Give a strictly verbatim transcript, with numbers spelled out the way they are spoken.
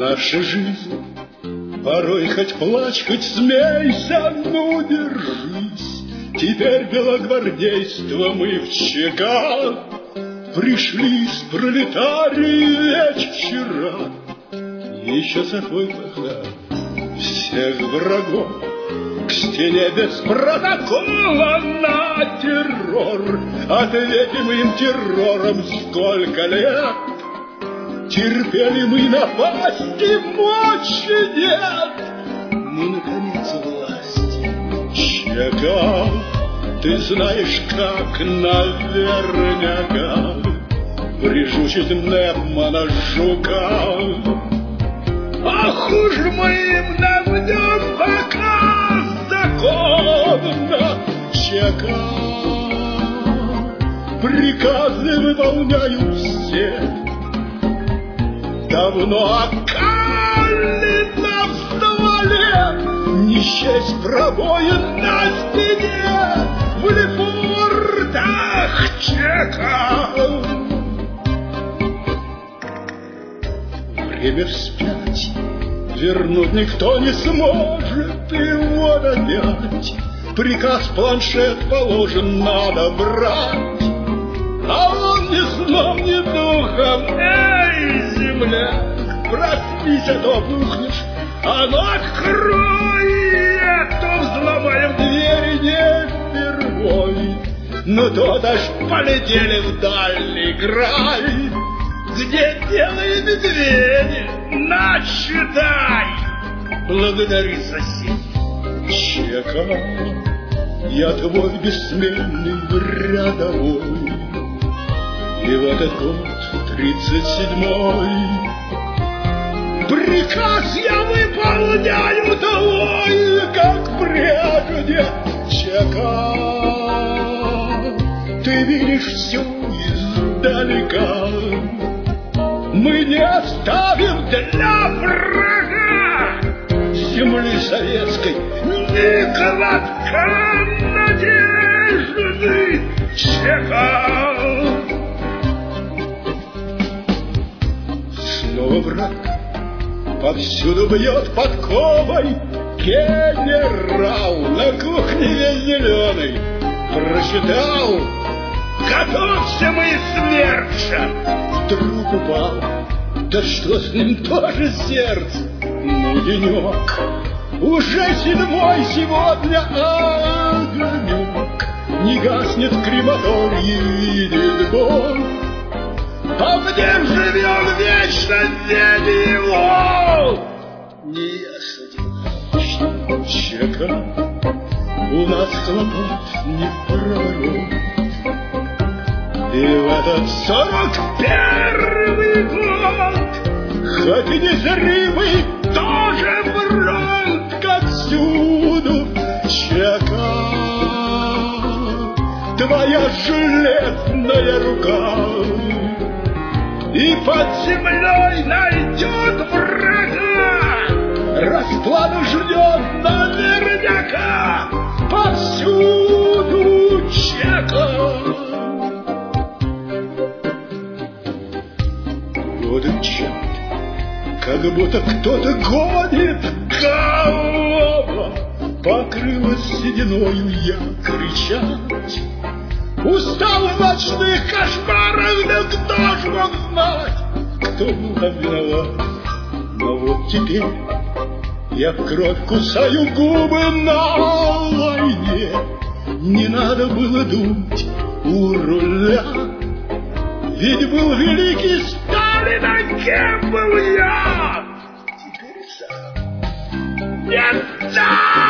Наша жизнь порой хоть плачь, хоть смейся, ну держись. Теперь белогвардейство мы в ЧК пришли с пролетарией вчера. Еще забой тогда всех врагов к стене без протокола на террор. Ответим им террором сколько лет. Терпели мы напасти, мочи нет. Мы, наконец, власти ЧК. Ты знаешь, как наверняка прижучить Непмана Жука. Ах уж мы им наведем пока законно ЧК. Приказы выполняют все. Давно окалено в стволе, не счесть пробоин на стене, в лефортах ЧК. Время вспять вернуть никто не сможет его опять. Приказ планшет положен, надо брать, а он ни сном, ни духом. Эй, земляк, проснись, а то бухнешь. А ну открой, а то взломаем двери не впервой. Ну то аж полетели в дальний край, где белые медведи, начитай. Благодари, сосед ЧК, я твой бессменный рядовой. И в этот год, тридцать седьмой, приказ я выполняю твой, как прежде ЧК. Ты видишь все издалека. Мы не оставим для врага земли советской ни клочка надежды ЧК. Снова враг повсюду бьет подковой. Генерал на кухне зеленый прочитал: готовься, мы смерча. Вдруг упал, да что с ним тоже сердце? Ну, денек, уже седьмой сегодня огонек. Не гаснет в крематории, видит Бог. А где живем вечно, день его? Неясно, ЧК, у нас хлопот не пророк. И в этот сорок первый год, хоть и незримый, тоже фронт, как всюду ЧК. Твоя железная рука и под землей найдет врага. Расплану ждет наверняка повсюду ЧК. Годы мчат, как будто кто-то гонит кого. Покрылась сединою я кричать. Устал в ночных кошмарах, да кто ж мог знать, кто был там виноват. Но вот теперь я в кровь кусаю губы на войне. Не надо было думать у руля, ведь был великий Сталин, а кем был я? Теперь сам. Нет, да!